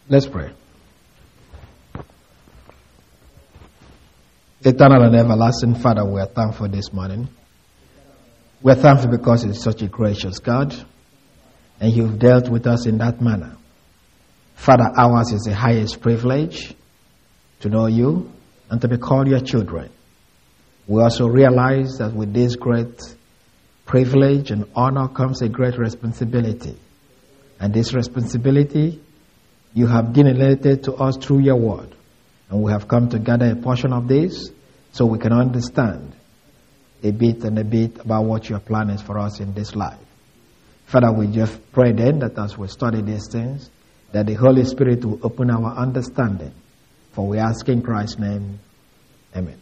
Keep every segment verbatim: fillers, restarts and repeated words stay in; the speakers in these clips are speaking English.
Let's pray. Eternal and everlasting Father, we are thankful this morning. We are thankful because it's such a gracious God, and you've dealt with us in that manner. Father, ours is the highest privilege to know you and to be called your children. We also realize that with this great privilege and honor comes a great responsibility. And this responsibility you have delineated to us through your word. And we have come to gather a portion of this so we can understand a bit and a bit about what your plan is for us in this life. Father, we just pray then that as we study these things, that the Holy Spirit will open our understanding. For we ask in Christ's name, amen.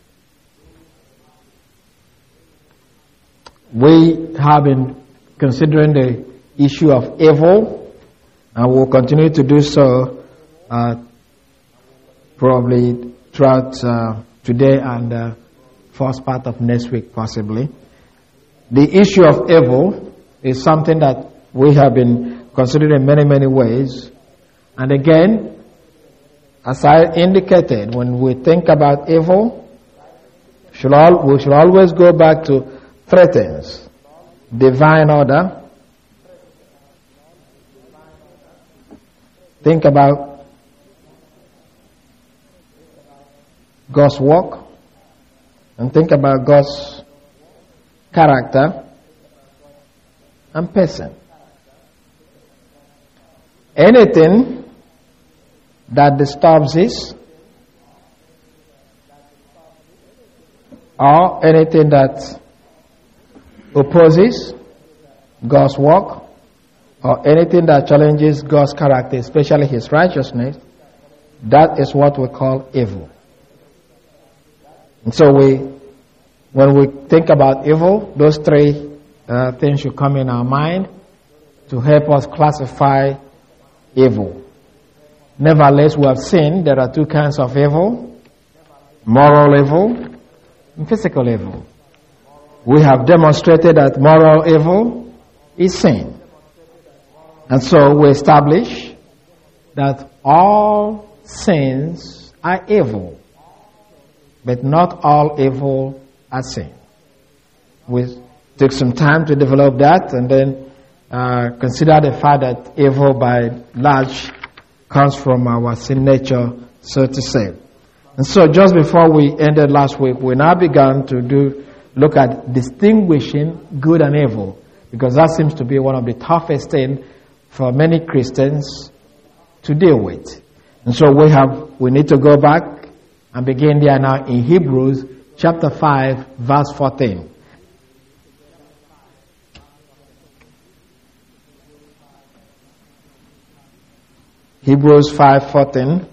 We have been considering the issue of evil, and we'll continue to do so uh, probably throughout uh, today and the uh, first part of next week possibly. The issue of evil is something that we have been considering in many, many ways. And again, as I indicated, when we think about evil, should all, we should always go back to three things: divine order. Think about God's work, and think about God's character and person. Anything that disturbs this, or anything that opposes God's work, or anything that challenges God's character, especially His righteousness, that is what we call evil. And so we, when we think about evil, those three uh, things should come in our mind to help us classify evil. Nevertheless, we have seen there are two kinds of evil: moral evil and physical evil. We have demonstrated that moral evil is sin. And so we establish that all sins are evil, but not all evil are sin. We took some time to develop that, and then uh, consider the fact that evil by large comes from our sin nature, so to say. And so just before we ended last week, we now began to do look at distinguishing good and evil, because that seems to be one of the toughest things for many Christians to deal with. And so we have we need to go back and begin there now in Hebrews chapter five, verse fourteen. Hebrews five fourteen.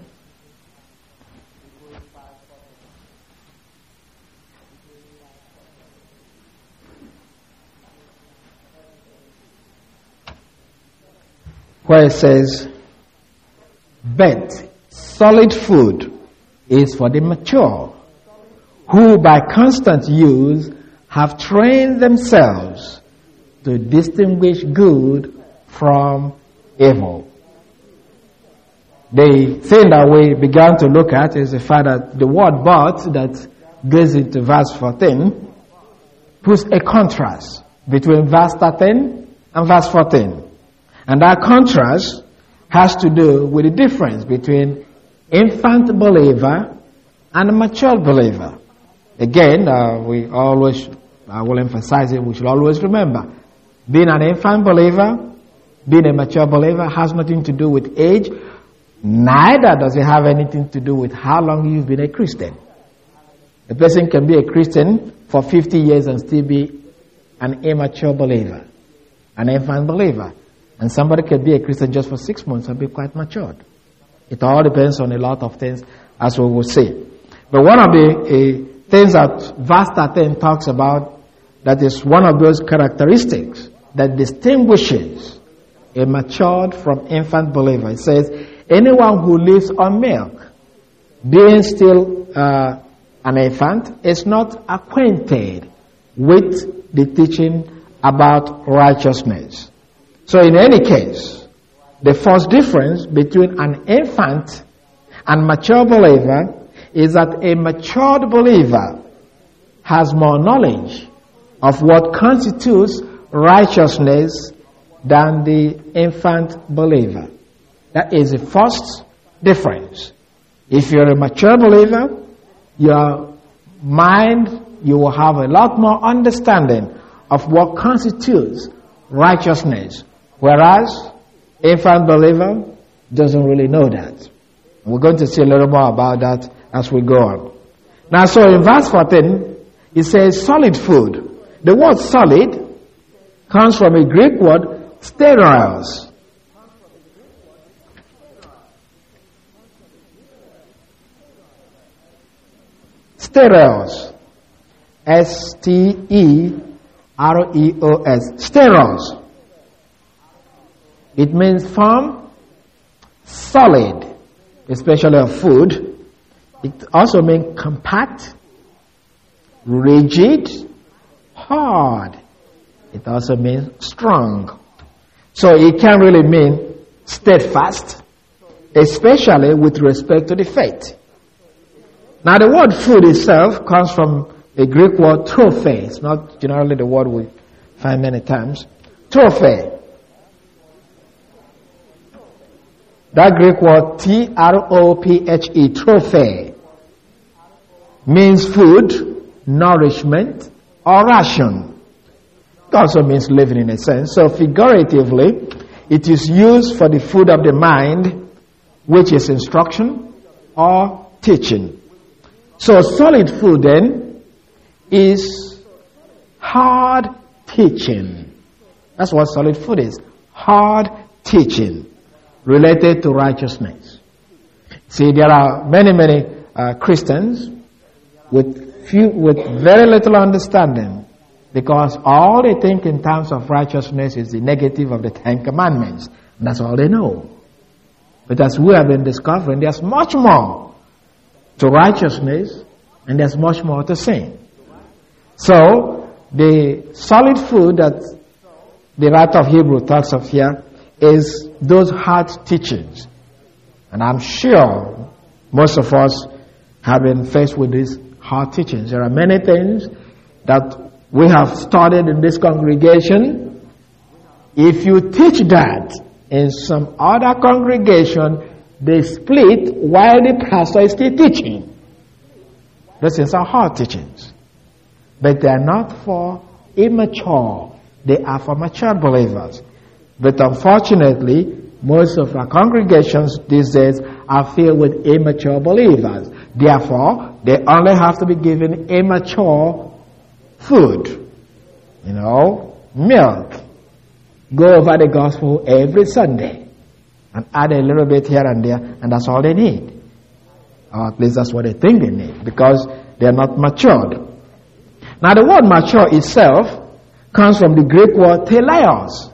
Where it says, "But solid food is for the mature, who by constant use have trained themselves to distinguish good from evil." The thing that we began to look at is the fact that the word "but" that goes into verse fourteen puts a contrast between verse thirteen and verse fourteen. And that contrast has to do with the difference between infant believer and a mature believer. Again, uh, we always, I will emphasize it, we should always remember, being an infant believer, being a mature believer has nothing to do with age, neither does it have anything to do with how long you've been a Christian. A person can be a Christian for fifty years and still be an immature believer, an infant believer. And somebody can be a Christian just for six months and be quite matured. It all depends on a lot of things, as we will see. But one of the uh, things that verse thirteen talks about, that is one of those characteristics that distinguishes a matured from infant believer. It says, anyone who lives on milk, being still uh, an infant, is not acquainted with the teaching about righteousness. So in any case, the first difference between an infant and mature believer is that a matured believer has more knowledge of what constitutes righteousness than the infant believer. That is the first difference. If you're a mature believer, your mind, you will have a lot more understanding of what constitutes righteousness, whereas infant believer doesn't really know that. We're going to see a little more about that as we go on. Now, so in verse fourteen, it says solid food. The word solid comes from a Greek word, stereos. Stereos. S T E R E O S. Stereos. It means firm, solid, especially of food. It also means compact, rigid, hard. It also means strong. So it can really mean steadfast, especially with respect to the faith. Now the word food itself comes from a Greek word trophe. It's not generally the word we find many times. Trophe. That Greek word T R O P H E, trophe, means food, nourishment, or ration. It also means living in a sense. So figuratively, it is used for the food of the mind, which is instruction or teaching. So solid food then is hard teaching. That's what solid food is. Hard teaching related to righteousness. See, there are many, many uh, Christians with few, with very little understanding, because all they think in terms of righteousness is the negative of the Ten Commandments. And that's all they know. But as we have been discovering, there's much more to righteousness, and there's much more to sin. So, the solid food that the writer of Hebrews talks of here is those hard teachings. And I'm sure most of us have been faced with these hard teachings. There are many things that we have studied in this congregation. If you teach that in some other congregation, they split while the pastor is still teaching. These are hard teachings. But they are not for immature. They are for mature believers. But unfortunately, most of our congregations these days are filled with immature believers. Therefore, they only have to be given immature food. You know, milk. Go over the gospel every Sunday and add a little bit here and there, and that's all they need. Or at least that's what they think they need, because they are not matured. Now the word mature itself comes from the Greek word teleios.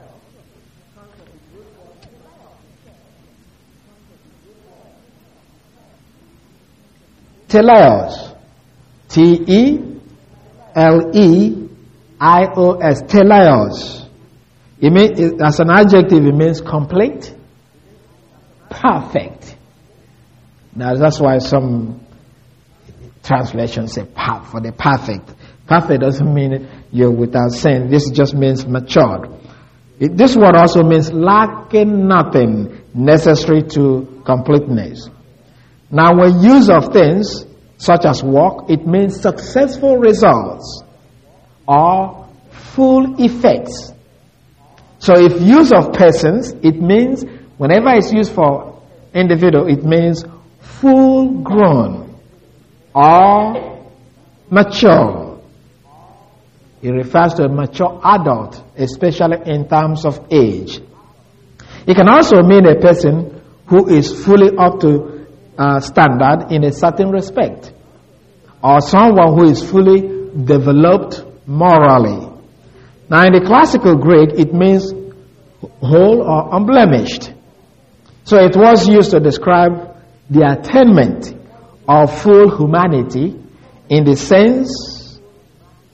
Teleios. T E L E I O S. Teleios. It means, as an adjective, it means complete, perfect. Now that's why some translations say per, for the perfect. Perfect doesn't mean you're without sin. This just means matured. It, this word also means lacking nothing necessary to completeness. Now when use of things such as work, it means successful results or full effects. So if use of persons, it means whenever it's used for individual, it means full grown or mature. It refers to a mature adult, especially in terms of age. It can also mean a person who is fully up to uh, standard in a certain respect, or someone who is fully developed morally. Now in the classical Greek, it means whole or unblemished. So it was used to describe the attainment of full humanity in the sense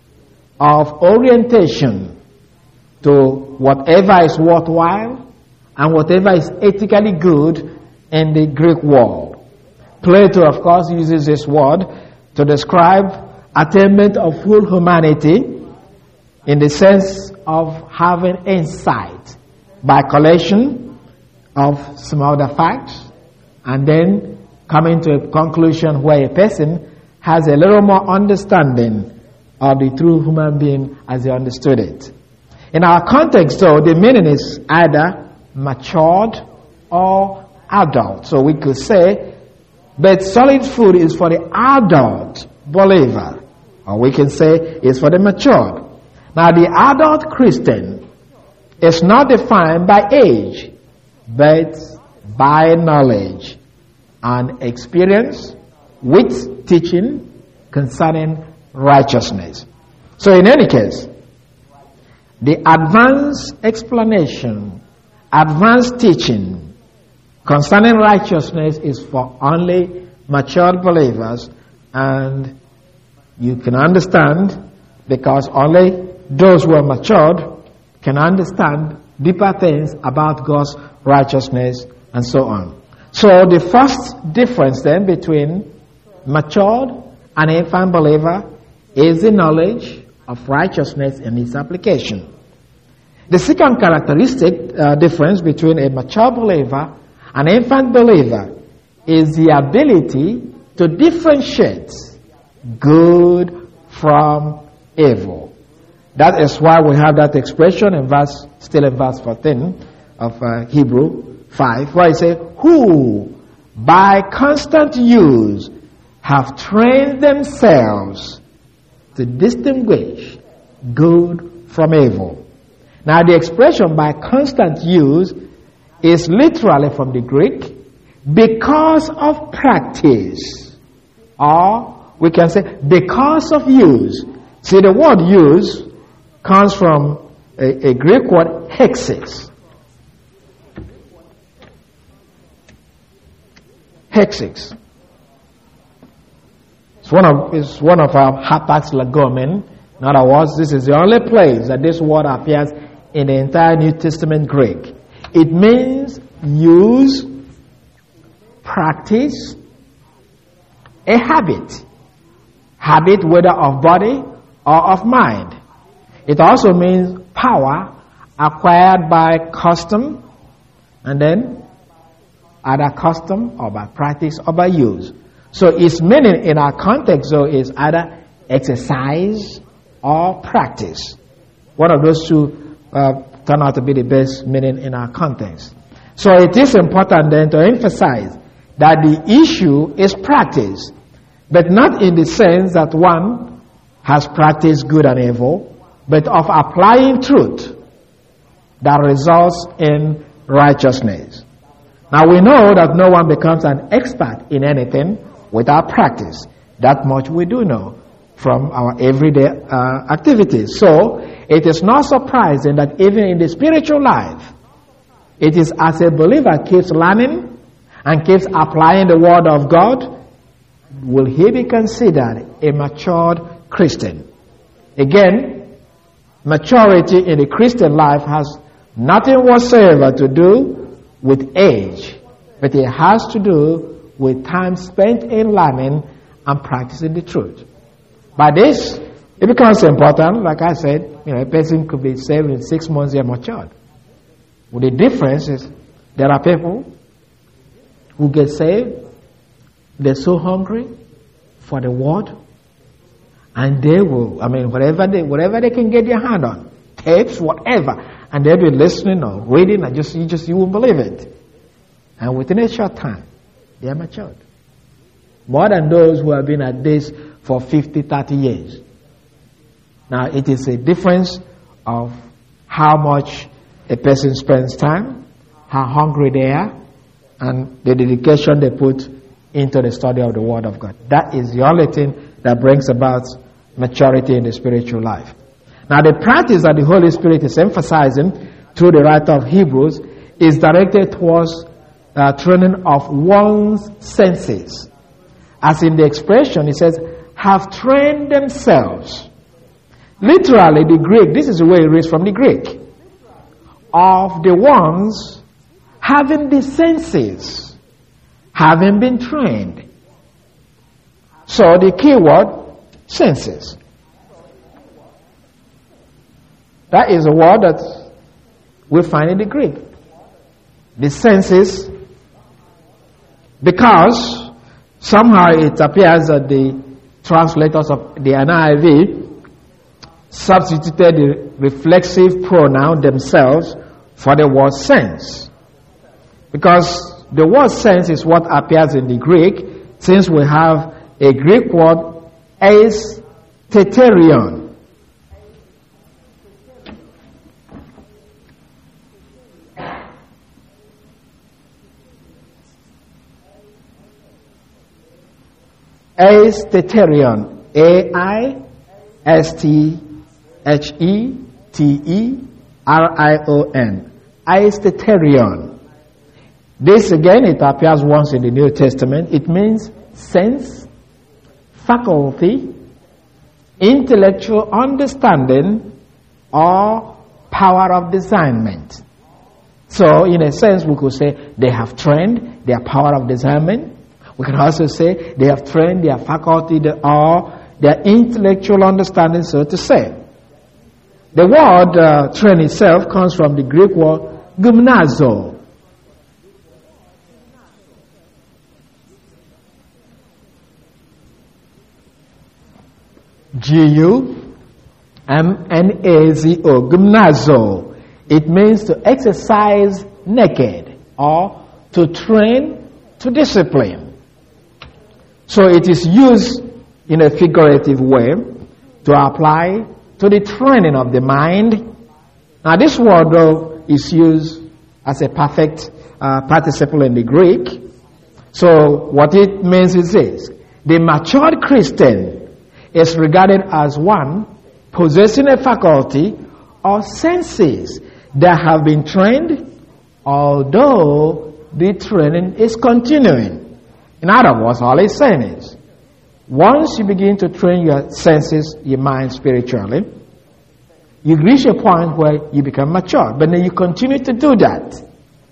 of orientation to whatever is worthwhile and whatever is ethically good in the Greek world. Plato, of course, uses this word to describe attainment of full humanity in the sense of having insight by collection of some other facts and then coming to a conclusion where a person has a little more understanding of the true human being as he understood it. In our context, though, the meaning is either matured or adult. So we could say, but solid food is for the adult believer, or we can say it's for the matured. Now, the adult Christian is not defined by age, but by knowledge and experience with teaching concerning righteousness. So in any case, the advanced explanation, advanced teaching concerning righteousness is for only mature believers, and you can understand because only those who are matured can understand deeper things about God's righteousness and so on. So the first difference then between matured and infant believer is the knowledge of righteousness and its application. The second characteristic uh, difference between a mature believer and an infant believer is the ability to differentiate good from evil. That is why we have that expression in verse, still in verse fourteen of uh, Hebrew five, where it says, who by constant use have trained themselves to distinguish good from evil. Now the expression by constant use is literally from the Greek, because of practice, or we can say because of use. See, the word use comes from a, a Greek word hexis. Hexis. It's one of it's one of our hapax legomen. In other words, this is the only place that this word appears in the entire New Testament Greek. It means use, practice, a habit. Habit whether of body or of mind. It also means power acquired by custom, and then either custom or by practice or by use. So its meaning in our context, though, is either exercise or practice. One of those two uh, turn out to be the best meaning in our context. So it is important then to emphasize that the issue is practice, but not in the sense that one has practiced good and evil, but of applying truth that results in righteousness. Now we know that no one becomes an expert in anything without practice. That much we do know from our everyday uh, activities. So it is not surprising that even in the spiritual life, it is as a believer keeps learning and keeps applying the word of God, will he be considered a matured Christian. Again, maturity in the Christian life has nothing whatsoever to do with age, but it has to do with time spent in learning and practicing the truth. By this, it becomes important. Like I said, you know, a person could be saved in six months, they're matured. Well, the difference is there are people who get saved, they're so hungry for the word, and they will, I mean, whatever they, whatever they can get their hand on, tapes, whatever, and they'll be listening or reading, and just you just you won't believe it. And within a short time, they are matured. More than those who have been at this for fifty, thirty years. Now, it is a difference of how much a person spends time, how hungry they are, and the dedication they put into the study of the Word of God. That is the only thing that brings about maturity in the spiritual life. Now, the practice that the Holy Spirit is emphasizing through the writer of Hebrews is directed towards uh, training of one's senses. As in the expression, it says, have trained themselves. Literally, the Greek, this is the way it reads from the Greek, of the ones having the senses, having been trained. So the key word, senses. That is a word that we find in the Greek. The senses, because somehow it appears that the translators of the N I V substituted the reflexive pronoun themselves for the word sense. Because the word sense is what appears in the Greek, since we have a Greek word, aestheterion. Aestheterion. A I S T H E T E R I O N. Aestheterion. This again, it appears once in the New Testament. It means sense, faculty, intellectual understanding, or power of discernment. So, in a sense, we could say they have trained their power of discernment. We can also say they have trained their faculty or their intellectual understanding, so to say. The word uh, train itself comes from the Greek word gymnazo. G U M N A Z O, gymnazo. It means to exercise naked or to train to discipline. So it is used in a figurative way to apply to the training of the mind. Now this word though is used as a perfect uh, participle in the Greek. So what it means is this: the matured Christian is regarded as one possessing a faculty or senses that have been trained, although the training is continuing. In other words, all he's saying is, once you begin to train your senses, your mind spiritually, you reach a point where you become mature. But then you continue to do that.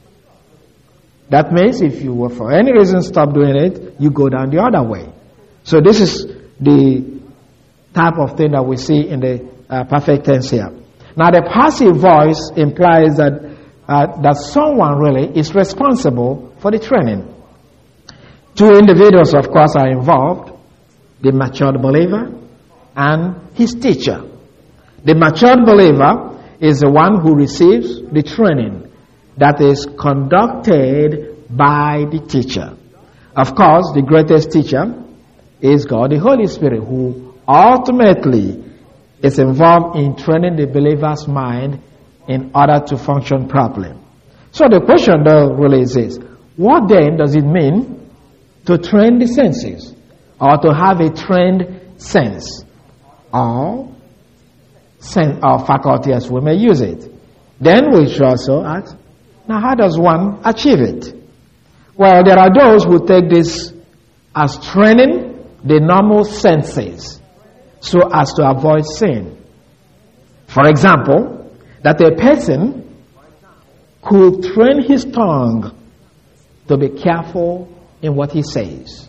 That means if you will for any reason stop doing it, you go down the other way. So this is the type of thing that we see in the uh, perfect tense here. Now the passive voice implies that uh, that someone really is responsible for the training. Two individuals, of course, are involved: the matured believer and his teacher. The matured believer is the one who receives the training that is conducted by the teacher. Of course, the greatest teacher is God, the Holy Spirit, who ultimately is involved in training the believer's mind in order to function properly. So the question though really is this: what then does it mean to train the senses, or to have a trained sense, or, sense, or faculty as we may use it? Then we should also ask, now how does one achieve it? Well, there are those who take this as training the normal senses so as to avoid sin. For example, that a person could train his tongue to be careful in what he says,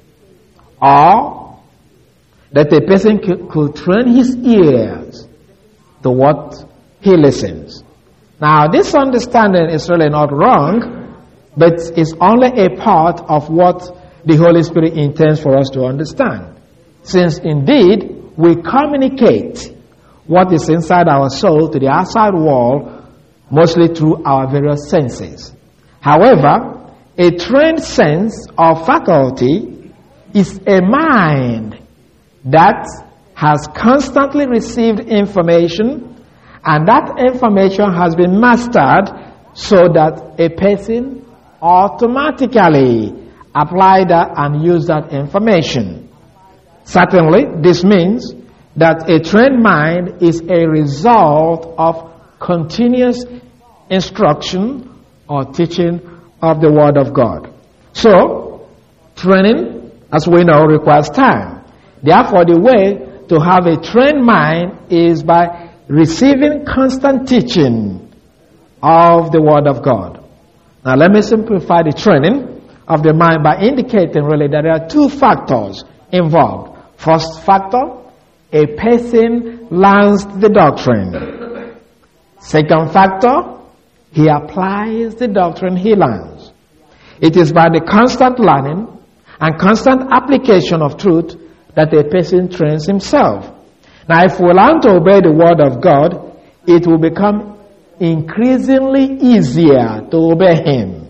or that a person could, could train his ears to what he listens. Now this understanding is really not wrong, but it's only a part of what the Holy Spirit intends for us to understand, since indeed we communicate what is inside our soul to the outside world mostly through our various senses. However, a trained sense or faculty is a mind that has constantly received information, and that information has been mastered so that a person automatically apply that and use that information. Certainly, this means that a trained mind is a result of continuous instruction or teaching of the Word of God. So, training, as we know, requires time. Therefore, the way to have a trained mind is by receiving constant teaching of the Word of God. Now let me simplify the training of the mind by indicating really that there are two factors involved. First factor, a person learns the doctrine. Second factor, he applies the doctrine he learns. It is by the constant learning and constant application of truth that a person trains himself. Now, if we learn to obey the word of God, it will become increasingly easier to obey Him.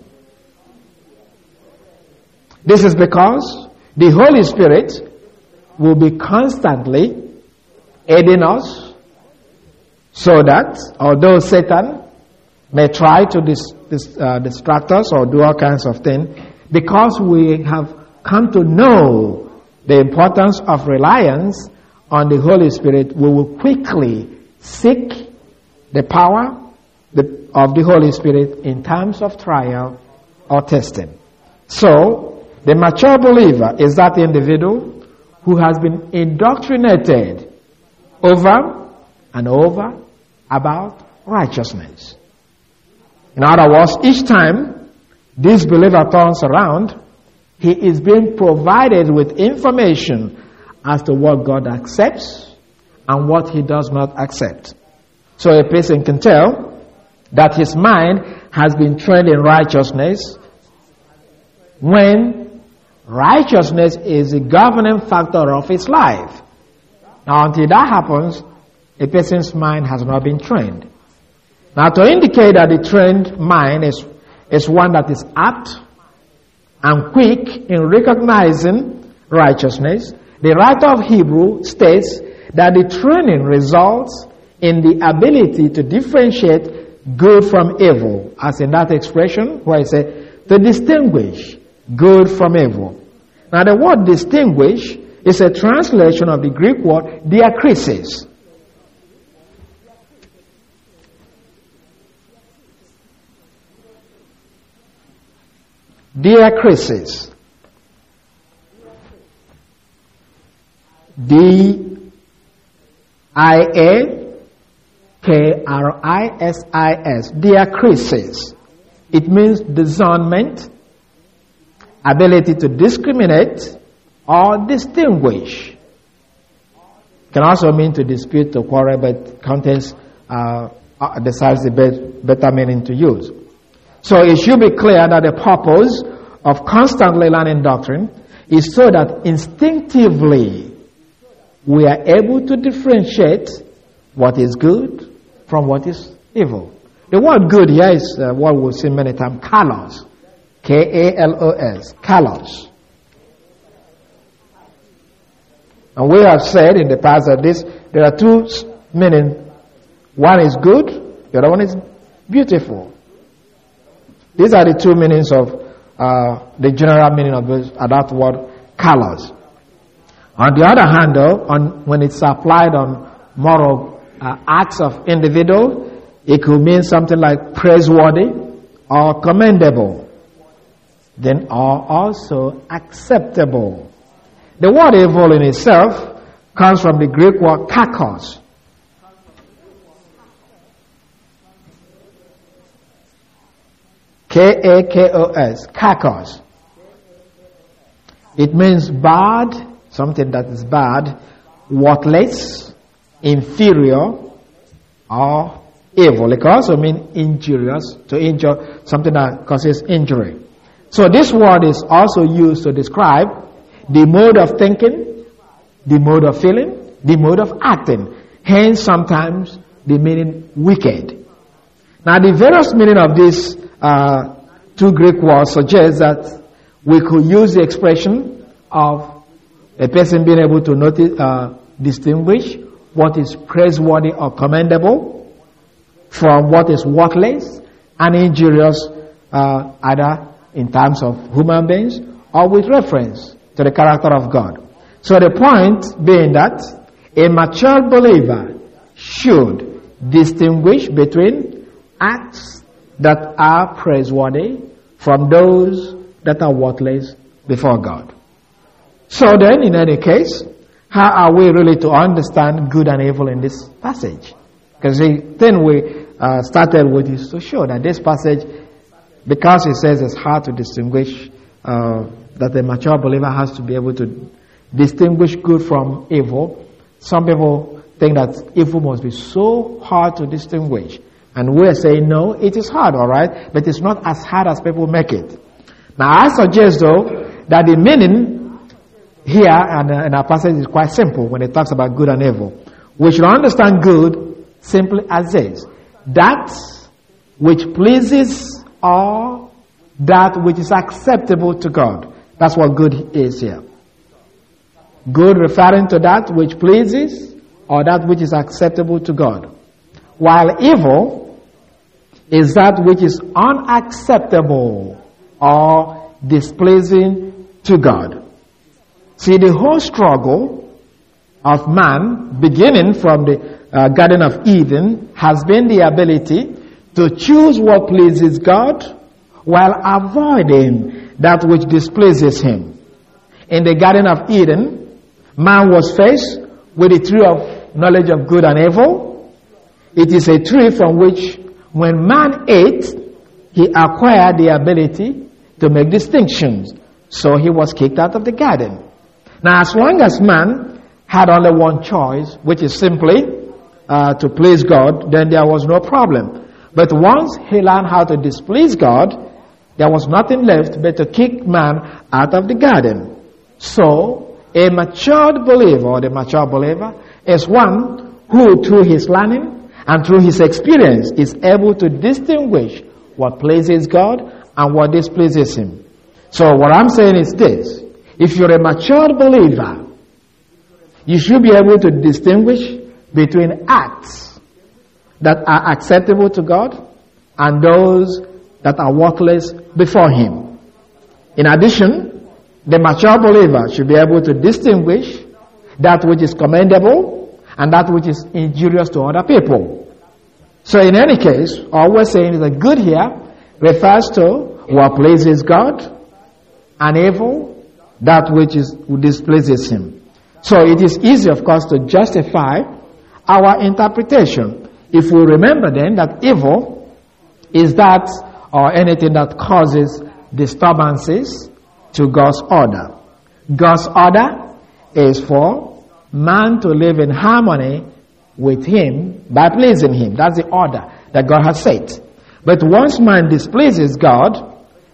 This is because the Holy Spirit will be constantly aiding us, so that although Satan may try to dis, dis, uh, distract us or do all kinds of things, because we have come to know the importance of reliance on the Holy Spirit, we will quickly seek the power the, of the Holy Spirit in times of trial or testing. So, the mature believer is that individual who has been indoctrinated over and over about righteousness. In other words, each time this believer turns around, he is being provided with information as to what God accepts and what He does not accept. So a person can tell that his mind has been trained in righteousness when righteousness is the governing factor of his life. Now, until that happens, a person's mind has not been trained. Now, to indicate that the trained mind is, is one that is apt and quick in recognizing righteousness, the writer of Hebrew states that the training results in the ability to differentiate good from evil, as in that expression where I say, to distinguish good from evil. Now, the word distinguish is a translation of the Greek word diakrisis. Diakrisis. D I A K R I S I S. Diakrisis. It means discernment, ability to discriminate or distinguish. Can also mean to dispute, to quarrel, but contains uh, uh, decides the best, better meaning to use. So it should be clear that the purpose of constantly learning doctrine is so that instinctively we are able to differentiate what is good from what is evil. The word good here is uh, what we've seen many times, kalos. K A L O S, kalos. And we have said in the past that this, there are two meanings. One is good, the other one is beautiful. These are the two meanings of uh, the general meaning of this, uh, that word, kalos. On the other hand, though, on, when it's applied on moral uh, acts of individual, it could mean something like praiseworthy or commendable. Then are also acceptable. The word evil in itself comes from the Greek word kakos. K A K O S, kakos. It means bad, something that is bad, worthless, inferior, or evil. It can also mean injurious, to injure, something that causes injury. So this word is also used to describe the mode of thinking, the mode of feeling, the mode of acting. Hence, sometimes the meaning wicked. Now, the various meaning of these uh, two Greek words suggests that we could use the expression of a person being able to notice, uh, distinguish what is praiseworthy or commendable from what is worthless and injurious, uh, either in terms of human beings or with reference to the character of God. So the point being that a mature believer should distinguish between acts that are praiseworthy from those that are worthless before God. So then, in any case, how are we really to understand good and evil in this passage? Because the thing we uh, started with is to show that this passage because he says it's hard to distinguish, uh, that the mature believer has to be able to distinguish good from evil. Some people think that evil must be so hard to distinguish. And we're saying, no, it is hard, all right, but it's not as hard as people make it. Now, I suggest, though, that the meaning here and uh, in our passage is quite simple when it talks about good and evil. We should understand good simply as this: that which pleases or that which is acceptable to God. That's what good is here. Good referring to that which pleases or that which is acceptable to God. While evil is that which is unacceptable or displeasing to God. See, the whole struggle of man, beginning from the uh, Garden of Eden, has been the ability to choose what pleases God while avoiding that which displeases Him. In the Garden of Eden, man was faced with the tree of knowledge of good and evil. It is a tree from which, when man ate, he acquired the ability to make distinctions. So he was kicked out of the garden. Now, as long as man had only one choice, which is simply uh, to please God, then there was no problem. But once he learned how to displease God, there was nothing left but to kick man out of the garden. So, a matured believer, or the mature believer, is one who, through his learning and through his experience, is able to distinguish what pleases God and what displeases Him. So what I'm saying is this: if you're a matured believer, you should be able to distinguish between acts that are acceptable to God and those that are worthless before Him. In addition, the mature believer should be able to distinguish that which is commendable and that which is injurious to other people. So in any case, all we're saying is that good here refers to what pleases God, and evil, that which is displeases Him. So it is easy, of course, to justify our interpretation if we remember then that evil is that or anything that causes disturbances to God's order. God's order is for man to live in harmony with Him by pleasing Him. That's the order that God has set. But once man displeases God,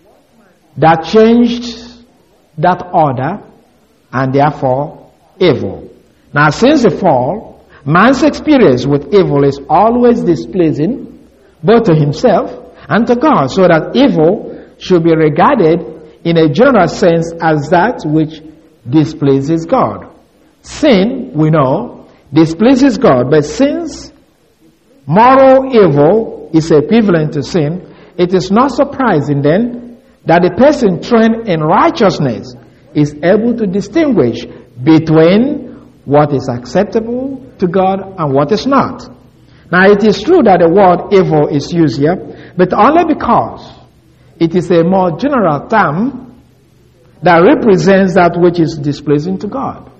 that changed that order, and therefore evil. Now, since the fall, man's experience with evil is always displeasing both to himself and to God, so that evil should be regarded in a general sense as that which displeases God. Sin, we know, displeases God, but since moral evil is equivalent to sin, it is not surprising then that the person trained in righteousness is able to distinguish between what is acceptable to God and what is not. Now, it is true that the word evil is used here, but only because it is a more general term that represents that which is displeasing to God.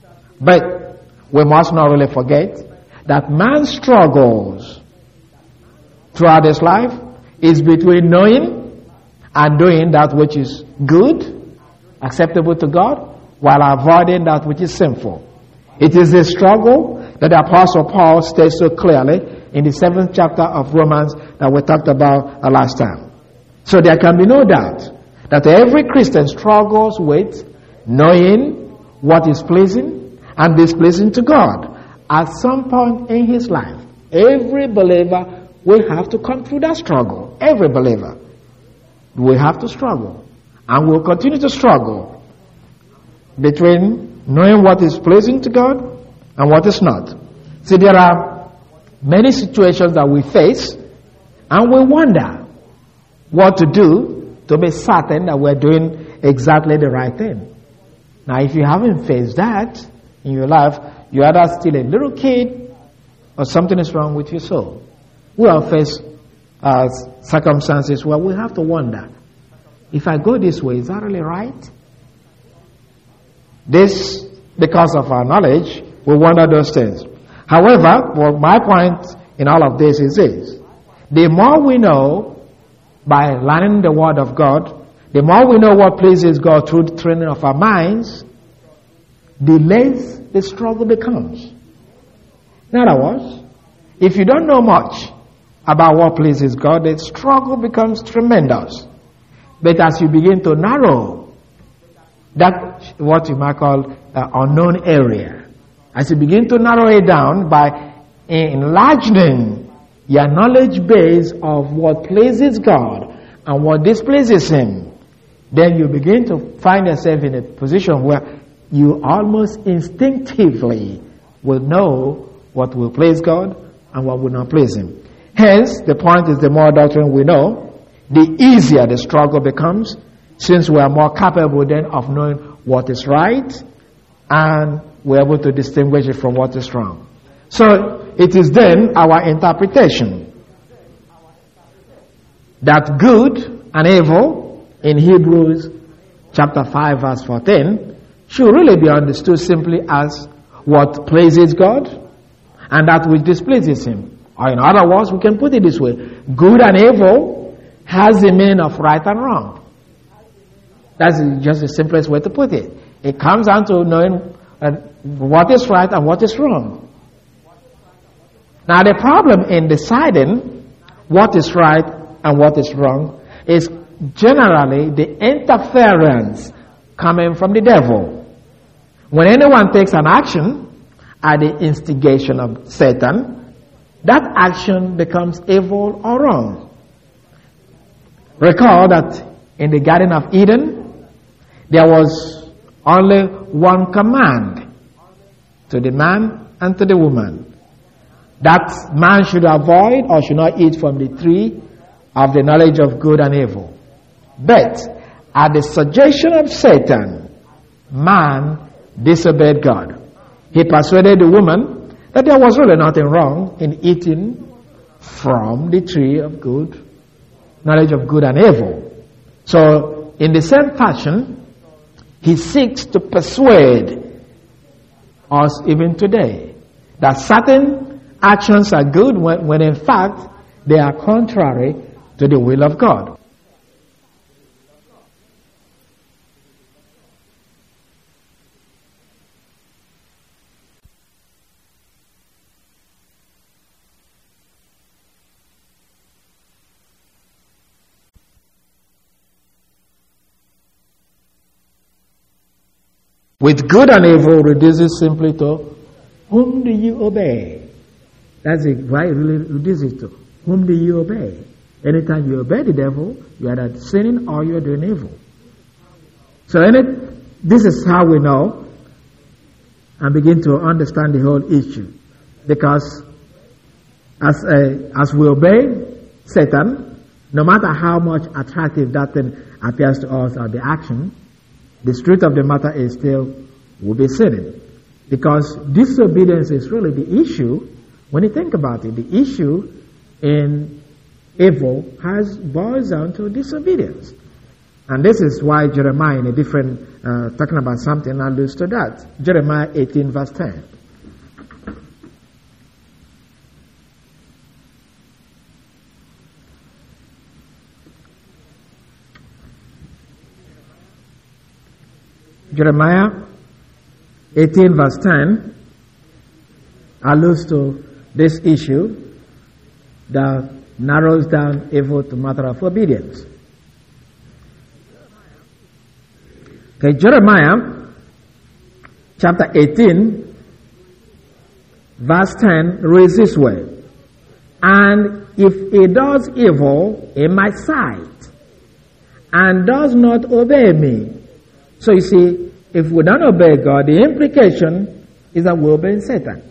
But we must not really forget that man's struggles throughout his life is between knowing and doing that which is good, acceptable to God, while avoiding that which is sinful. It is a struggle that the Apostle Paul states so clearly in the seventh chapter of Romans that we talked about last time. So there can be no doubt that every Christian struggles with knowing what is pleasing and displeasing to God at some point in his life. Every believer will have to come through that struggle. Every believer will have to struggle, and will continue to struggle between knowing what is pleasing to God and what is not. See, there are many situations that we face, and we wonder what to do to be certain that we're doing exactly the right thing. Now, if you haven't faced that in your life, you're either still a little kid or something is wrong with your soul. We all face uh, circumstances where we have to wonder, if I go this way, is that really right? This, because of our knowledge, we wonder those things. However, well, my point in all of this is this: the more we know by learning the Word of God, the more we know what pleases God through the training of our minds, the less the struggle becomes. In other words, if you don't know much about what pleases God, the struggle becomes tremendous. But as you begin to narrow that, what you might call uh, unknown area, as you begin to narrow it down by enlarging your knowledge base of what pleases God and what displeases Him, then you begin to find yourself in a position where you almost instinctively will know what will please God and what will not please Him. Hence, the point is, the more doctrine we know, the easier the struggle becomes, since we are more capable then of knowing what is right, and we're able to distinguish it from what is wrong. So, it is then our interpretation that good and evil in Hebrews chapter five verse fourteen should really be understood simply as what pleases God and that which displeases Him. Or in other words, we can put it this way: good and evil has the meaning of right and wrong. That's just the simplest way to put it. It comes down to knowing uh, what is right and what is wrong. Now, the problem in deciding what is right and what is wrong is generally the interference coming from the devil. When anyone takes an action at the instigation of Satan, that action becomes evil or wrong. Recall that in the Garden of Eden, there was only one command to the man and to the woman. That man should avoid or should not eat from the tree of the knowledge of good and evil. But at the suggestion of Satan, man disobeyed God. He persuaded the woman that there was really nothing wrong in eating from the tree of good, knowledge of good and evil. So, in the same fashion, he seeks to persuade us even today that certain actions are good when, when in fact they are contrary to the will of God. With good and evil reduces simply to whom do you obey? That's it. Why it really reduces to whom do you obey? Anytime you obey the devil, you are either sinning or you are doing evil. So any, this is how we know and begin to understand the whole issue. Because as a, as we obey Satan, no matter how much attractive that thing appears to us or the action, the truth of the matter is still we'll be sinning. Because disobedience is really the issue. When you think about it, the issue in evil has boils down to disobedience. And this is why Jeremiah, in a different, uh, talking about something, alludes to that. Jeremiah eighteen verse ten. Jeremiah eighteen verse ten alludes to this issue that narrows down evil to matter of obedience. Okay, Jeremiah chapter eighteen verse ten reads this way: and if he does evil in my sight and does not obey me. So you see, if we don't obey God, the implication is that we're obeying Satan.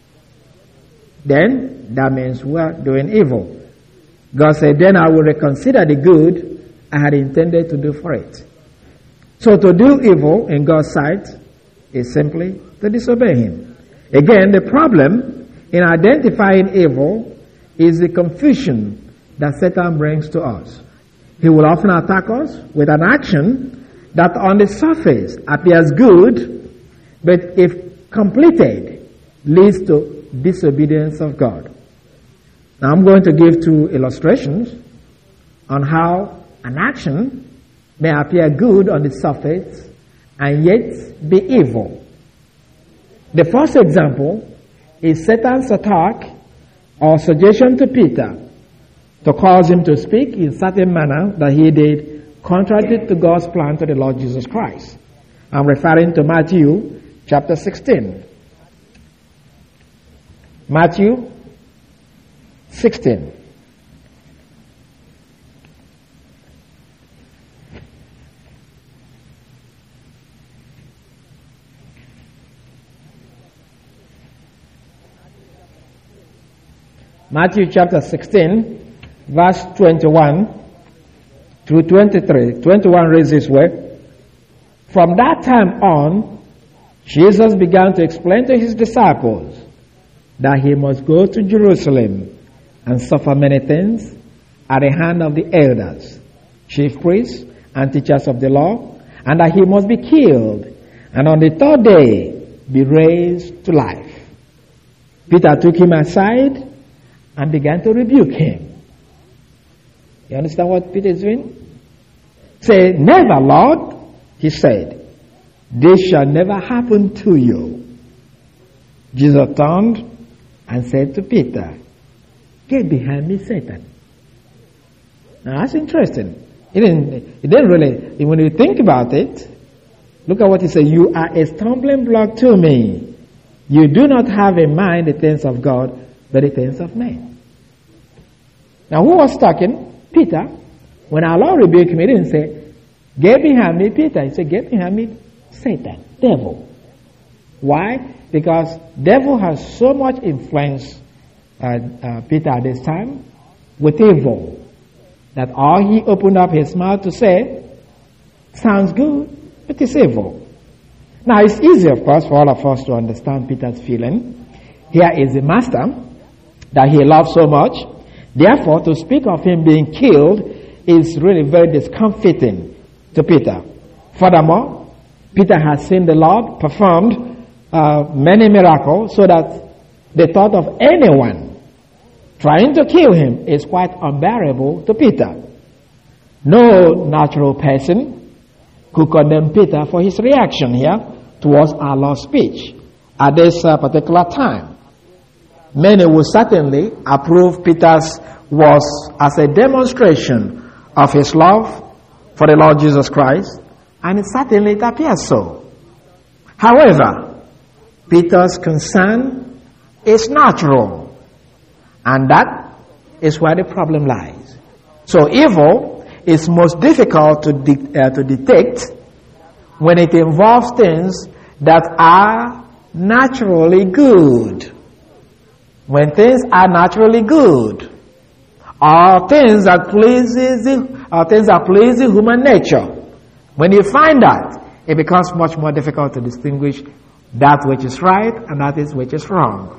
Then that means we're doing evil. God said, then I will reconsider the good I had intended to do for it. So to do evil in God's sight is simply to disobey Him. Again, the problem in identifying evil is the confusion that Satan brings to us. He will often attack us with an action that on the surface appears good, but if completed, leads to disobedience of God. Now I'm going to give two illustrations on how an action may appear good on the surface and yet be evil. The first example is Satan's attack or suggestion to Peter to cause him to speak in certain manner that he did contrary to God's plan to the Lord Jesus Christ. I'm referring to Matthew chapter sixteen. Matthew sixteen. Matthew chapter sixteen, verse twenty-one through twenty-three. twenty-one reads this way. From that time on, Jesus began to explain to his disciples that he must go to Jerusalem and suffer many things at the hand of the elders, chief priests, and teachers of the law, and that he must be killed, and on the third day be raised to life. Peter took him aside and began to rebuke him. You understand what Peter is doing? Say, never, Lord, he said. This shall never happen to you. Jesus turned and said to Peter, get behind me, Satan. Now that's interesting. He didn't, he didn't really, when you think about it, look at what he said. You are a stumbling block to me. You do not have in mind the things of God, but the things of men. Now who was talking? Peter. When our Lord rebuked him, he didn't say, get behind me, Peter. He said, get behind me, Satan, devil. Why? Because devil has so much influence, uh, uh, Peter at this time, with evil, that all he opened up his mouth to say sounds good, but it's evil. Now it's easy, of course, for all of us to understand Peter's feeling. Here is the master that he loves so much. Therefore, to speak of him being killed is really very discomforting to Peter. Furthermore, Peter has seen the Lord performed uh, many miracles, so that the thought of anyone trying to kill him is quite unbearable to Peter. No natural person could condemn Peter for his reaction here towards our Lord's speech at this uh, particular time. Many will certainly approve Peter's words as a demonstration of his love for the Lord Jesus Christ, and it certainly it appears so. However, Peter's concern is natural, and that is where the problem lies. So evil is most difficult to, de- uh, to detect when it involves things that are naturally good. When things are naturally good, or things that pleases, or things that please human nature, when you find that, it becomes much more difficult to distinguish that which is right and that is which is wrong.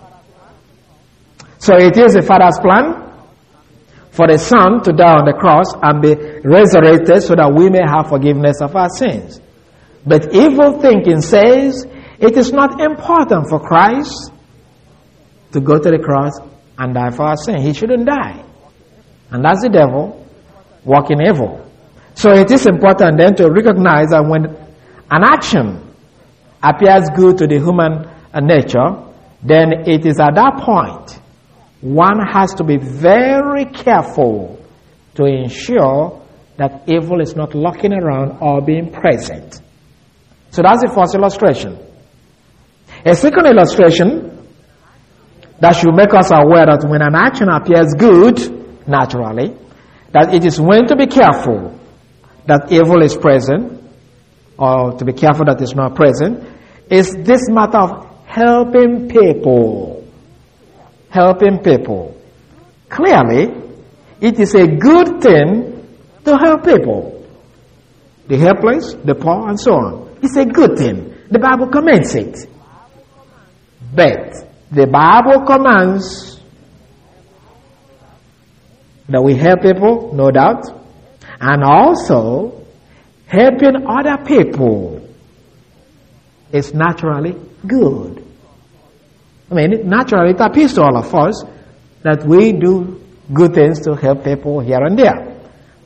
So it is the Father's plan for the Son to die on the cross and be resurrected so that we may have forgiveness of our sins. But evil thinking says it is not important for Christ to go to the cross and die for our sin. He shouldn't die. And that's the devil working evil. So it is important then to recognize that when an action appears good to the human nature, then it is at that point one has to be very careful to ensure that evil is not lurking around or being present. So that's the first illustration. A second illustration that should make us aware that when an action appears good, naturally, that it is when to be careful that evil is present, or to be careful that it's not present, is this matter of helping people. Helping people. Clearly, it is a good thing to help people. The helpless, the poor, and so on. It's a good thing. The Bible commends it. But the Bible commands that we help people, no doubt, and also helping other people is naturally good. I mean, naturally it appears to all of us that we do good things to help people here and there.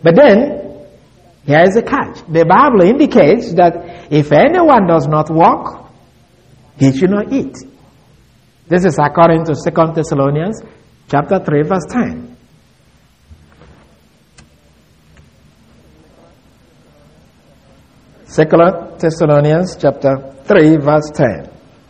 But then, here is the catch. The Bible indicates that if anyone does not walk, he should not eat. This is according to Second Thessalonians chapter three, verse ten. Second Thessalonians chapter three, verse ten.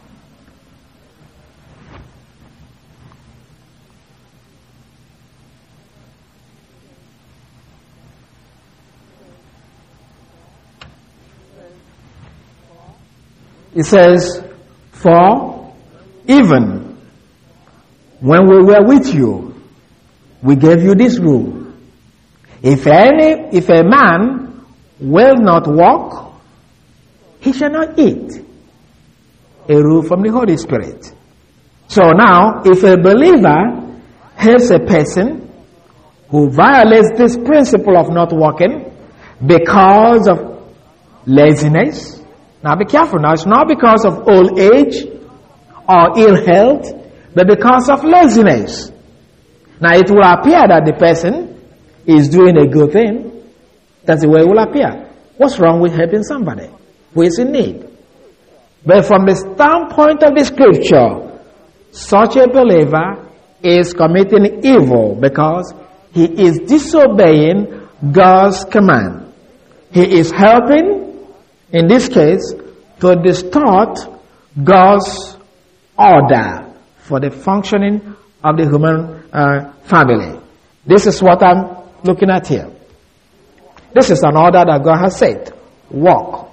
It says, for even when we were with you, we gave you this rule. If any, if a man will not walk, he shall not eat. A rule from the Holy Spirit. So now, if a believer helps a person who violates this principle of not walking because of laziness, now be careful now, it's not because of old age or ill health, but because of laziness. Now it will appear that the person is doing a good thing. That's the way it will appear. What's wrong with helping somebody who is in need? But from the standpoint of the scripture, such a believer is committing evil because he is disobeying God's command. He is helping, in this case, to distort God's order for the functioning of the human uh, family. This is what I'm looking at here. This is an order that God has said. Walk.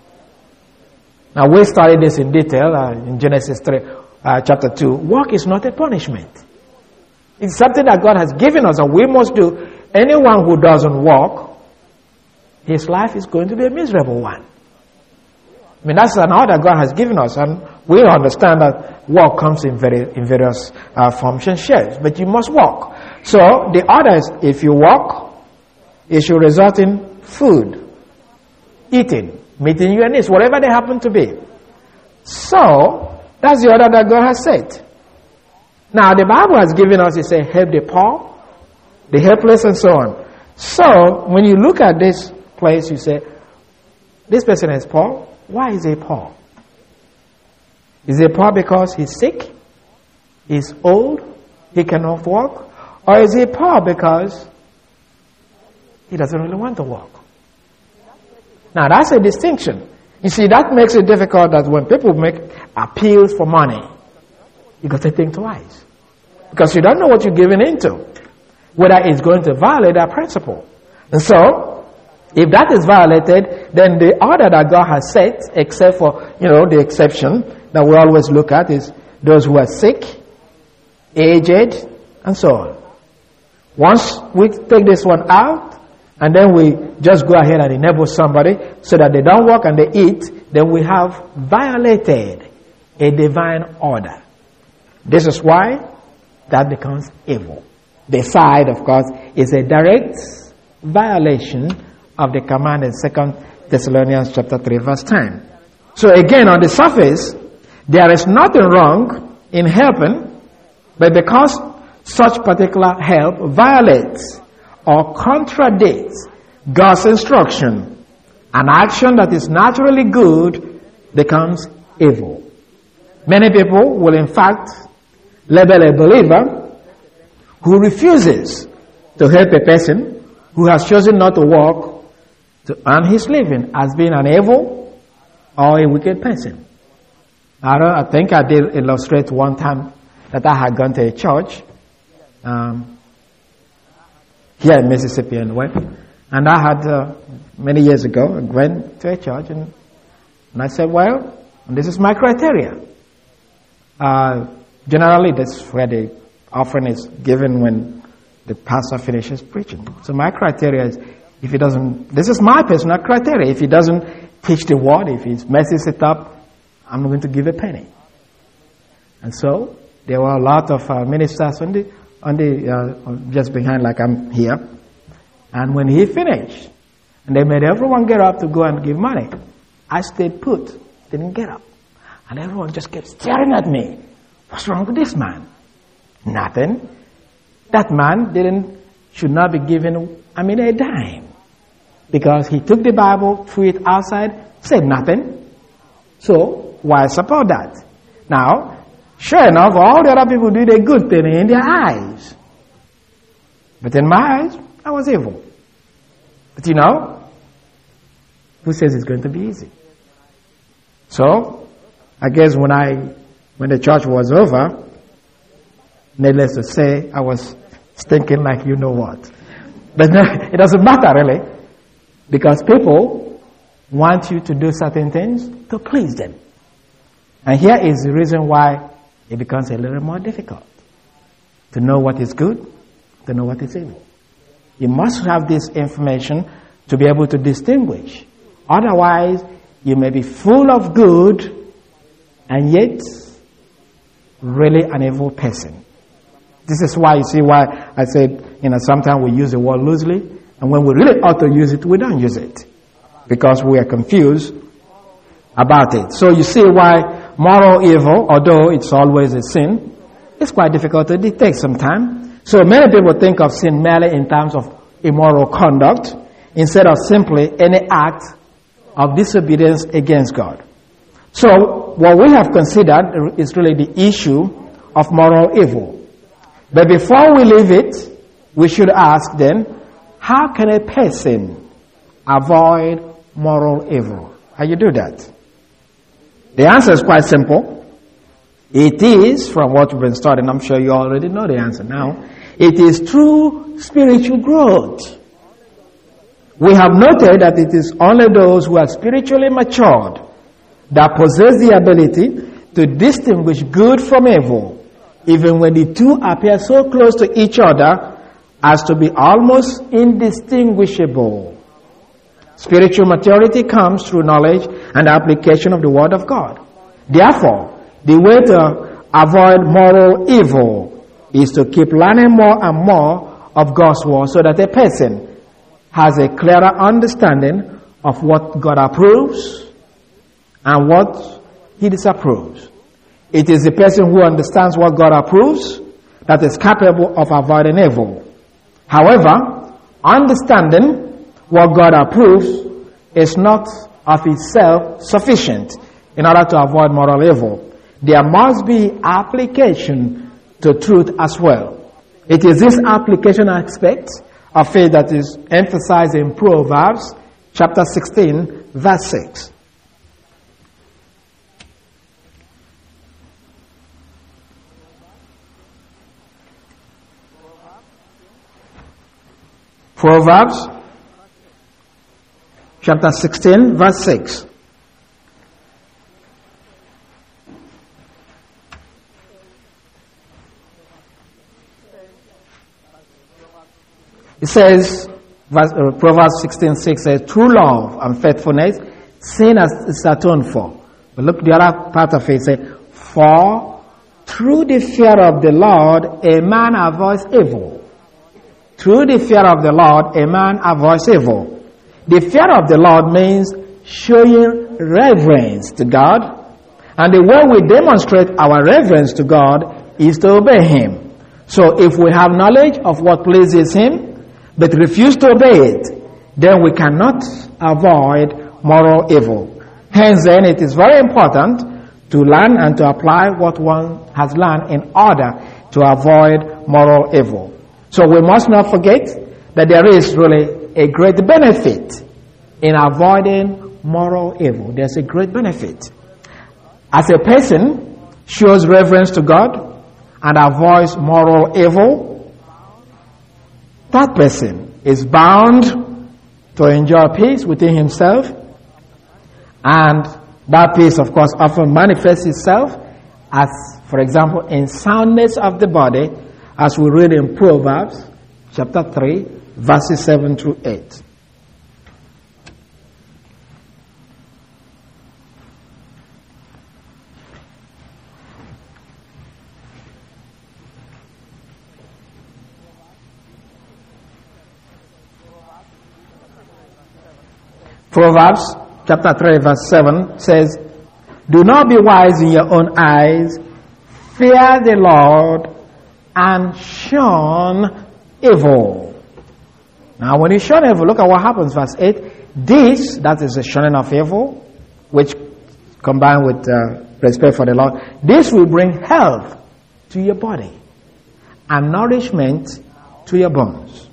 Now we studied this in detail uh, in Genesis three, uh, chapter two. Walk is not a punishment. It's something that God has given us and we must do. Anyone who doesn't walk, his life is going to be a miserable one. I mean, that's an order God has given us, and we understand that walk comes in, very, in various uh, forms and shapes, but you must walk. So, the order is, if you walk, it should result in food, eating, meeting your needs, whatever they happen to be. So, that's the order that God has set. Now, the Bible has given us, it says, help the poor, the helpless, and so on. So, when you look at this place, you say, this person is poor. Why is he poor? Is he poor because he's sick? He's old? He cannot walk? Or is he poor because he doesn't really want to walk? Now that's a distinction. You see, that makes it difficult that when people make appeals for money, you got to think twice. Because you don't know what you're giving into. Whether it's going to violate that principle. And so, if that is violated, then the order that God has set, except for, you know, the exception that we always look at is those who are sick, aged, and so on. Once we take this one out, and then we just go ahead and enable somebody so that they don't walk and they eat, then we have violated a divine order. This is why that becomes evil. The side, of course, is a direct violation of the command in Second Thessalonians chapter three, verse ten. So again, on the surface, there is nothing wrong in helping, but because such particular help violates or contradicts God's instruction, an action that is naturally good becomes evil. Many people will in fact label a believer who refuses to help a person who has chosen not to walk to earn his living as being an evil or a wicked person. I, don't, I think I did illustrate one time that I had gone to a church um, here in Mississippi anyway, and I had uh, many years ago I went to a church and, and I said, well, this is my criteria. Uh, generally, that's where the offering is given when the pastor finishes preaching. So my criteria is, if he doesn't, this is my personal criteria. If he doesn't teach the word, if he messes it up, I'm not going to give a penny. And so there were a lot of uh, ministers on the, on the uh, just behind, like I'm here. And when he finished, and they made everyone get up to go and give money, I stayed put, didn't get up, and everyone just kept staring at me. What's wrong with this man? Nothing. That man didn't should not be given, I mean, a dime. Because he took the Bible, threw it outside, said nothing. So, why support that? Now, sure enough, all the other people did a good thing in their eyes. But in my eyes, I was evil. But you know, who says it's going to be easy? So, I guess when I, when the church was over, needless to say, I was thinking like you know what. But no, it doesn't matter really. Because people want you to do certain things to please them. And here is the reason why it becomes a little more difficult. To know what is good, to know what is evil. You must have this information to be able to distinguish. Otherwise, you may be full of good and yet really an evil person. This is why you see why I said, you know, sometimes we use the word loosely, and when we really ought to use it, we don't use it because we are confused about it. So you see why moral evil, although it's always a sin, it's quite difficult to detect sometimes. So many people think of sin merely in terms of immoral conduct instead of simply any act of disobedience against God. So what we have considered is really the issue of moral evil. But before we leave it, we should ask then, how can a person avoid moral evil? How you do that? The answer is quite simple. It is, from what we've been studying, I'm sure you already know the answer now, it is through spiritual growth. We have noted that it is only those who are spiritually matured that possess the ability to distinguish good from evil, even when the two appear so close to each other as to be almost indistinguishable. Spiritual maturity comes through knowledge and application of the Word of God. Therefore, the way to avoid moral evil is to keep learning more and more of God's Word so that a person has a clearer understanding of what God approves and what He disapproves. It is the person who understands what God approves that is capable of avoiding evil. However, understanding what God approves is not of itself sufficient in order to avoid moral evil. There must be application to truth as well. It is this application aspect of faith that is emphasized in Proverbs chapter sixteen, verse six. Proverbs chapter sixteen, verse six. It says, verse, uh, Proverbs sixteen six says, true love and faithfulness, sin is atoned for. But look, the other part of it says, for through the fear of the Lord, a man avoids evil. Through the fear of the Lord, a man avoids evil. The fear of the Lord means showing reverence to God. And the way we demonstrate our reverence to God is to obey Him. So if we have knowledge of what pleases Him, but refuse to obey it, then we cannot avoid moral evil. Hence then, it is very important to learn and to apply what one has learned in order to avoid moral evil. So we must not forget that there is really a great benefit in avoiding moral evil. There's a great benefit. As a person shows reverence to God and avoids moral evil, that person is bound to enjoy peace within himself, and that peace, of course, often manifests itself as, for example, in soundness of the body, as we read in Proverbs chapter three, verses seven through eight. Proverbs chapter three, verse seven says, do not be wise in your own eyes, fear the Lord, and shun evil. Now, when you shun evil, look at what happens, verse eight. This, that is the shunning of evil, which combined with uh, respect for the Lord, this will bring health to your body and nourishment to your bones.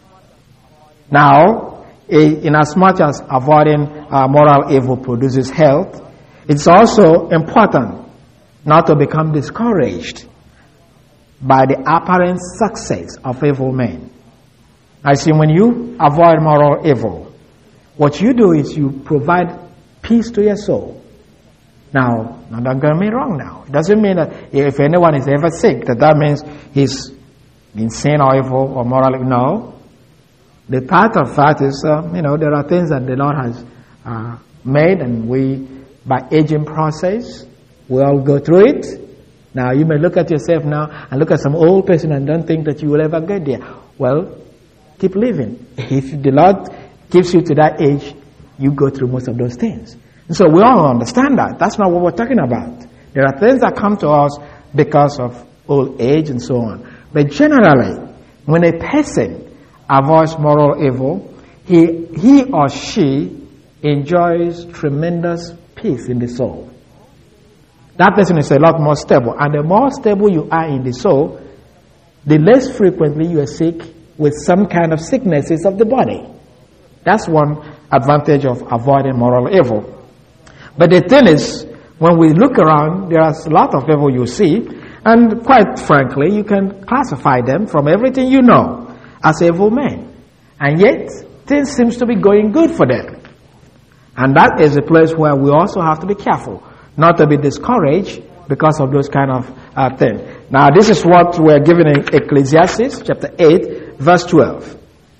Now, in as much as avoiding uh, moral evil produces health, it's also important not to become discouraged by the apparent success of evil men. I see, when you avoid moral evil, what you do is you provide peace to your soul. Now, now don't get me wrong now. It doesn't mean that if anyone is ever sick, that that means he's insane or evil or moral. No. The part of that is, uh, you know, there are things that the Lord has uh, made, and we, by aging process, we all go through it. Now, you may look at yourself now and look at some old person and don't think that you will ever get there. Well, keep living. If the Lord gives you to that age, you go through most of those things. And so we all understand that. That's not what we're talking about. There are things that come to us because of old age and so on. But generally, when a person avoids moral evil, he, he or she enjoys tremendous peace in the soul. That person is a lot more stable. And the more stable you are in the soul, the less frequently you are sick with some kind of sicknesses of the body. That's one advantage of avoiding moral evil. But the thing is, when we look around, there is a lot of evil you see, and quite frankly, you can classify them from everything you know as evil men. And yet, things seems to be going good for them. And that is a place where we also have to be careful, not to be discouraged because of those kind of uh, things. Now, this is what we're given in Ecclesiastes chapter eight, verse twelve.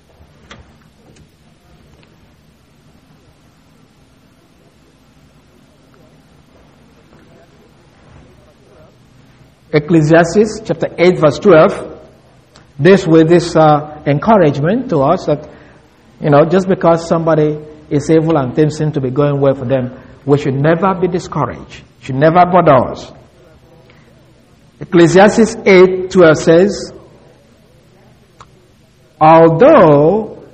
Ecclesiastes chapter eight, verse twelve. This with this uh, encouragement to us that, you know, just because somebody is evil and things seem to be going well for them, we should never be discouraged. Should never bother us. Ecclesiastes eight twelve says, although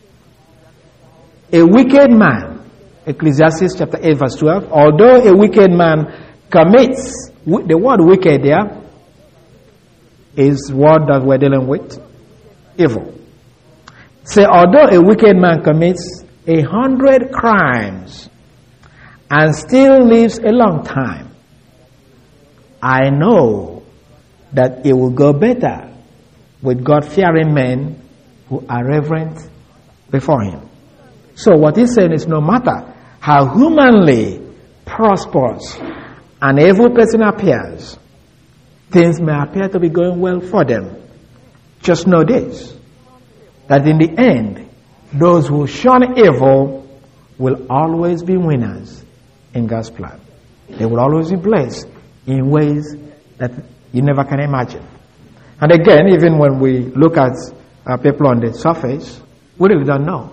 a wicked man, Ecclesiastes chapter eight verse twelve, although a wicked man commits, the word wicked there is word that we're dealing with, evil. Say, although a wicked man commits a hundred crimes and still lives a long time, I know that it will go better with God-fearing men who are reverent before Him. So what he's saying is, no matter how humanly prosperous an evil person appears, things may appear to be going well for them. Just know this, that in the end, those who shun evil will always be winners in God's plan. They will always be blessed in ways that you never can imagine. And again, even when we look at uh, people on the surface, we really don't know.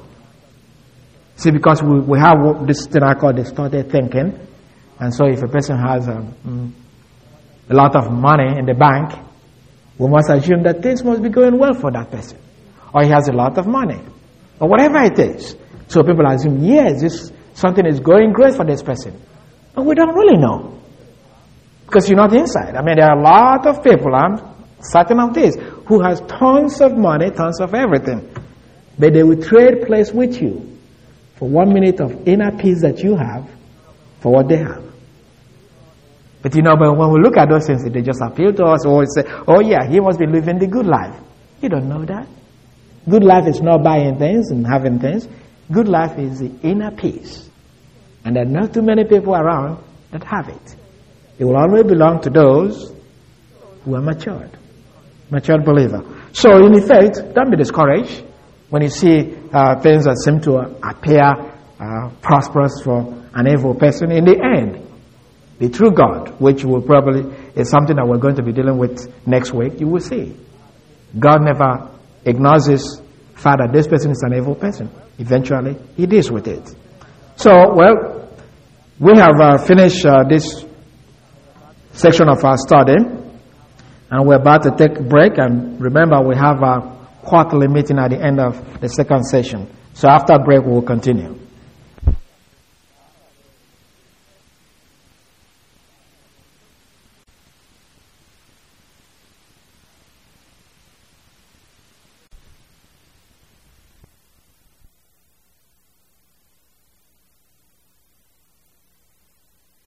See, because we, we have this thing I call distorted thinking. And so if a person has um, a lot of money in the bank, we must assume that things must be going well for that person. Or he has a lot of money. Or whatever it is. So people assume, yes, this, something is going great for this person. But we don't really know. Because you're not inside. I mean, there are a lot of people, I'm certain of this, who has tons of money, tons of everything. But they will trade place with you for one minute of inner peace that you have for what they have. But you know, but when we look at those things, they just appeal to us, or say, oh yeah, he must be living the good life. You don't know that. Good life is not buying things and having things. Good life is the inner peace. And there are not too many people around that have it. It will always belong to those who are matured. Matured believer. So in effect, don't be discouraged when you see uh, things that seem to appear uh, prosperous for an evil person. In the end, the true God, which will probably is something that we're going to be dealing with next week, you will see. God never ignores his fact that this person is an evil person. Eventually, he deals with it. So, well, we have uh, finished uh, this section of our study, and we're about to take a break. And remember, we have uh, quarterly meeting at the end of the second session. So after break, we'll continue.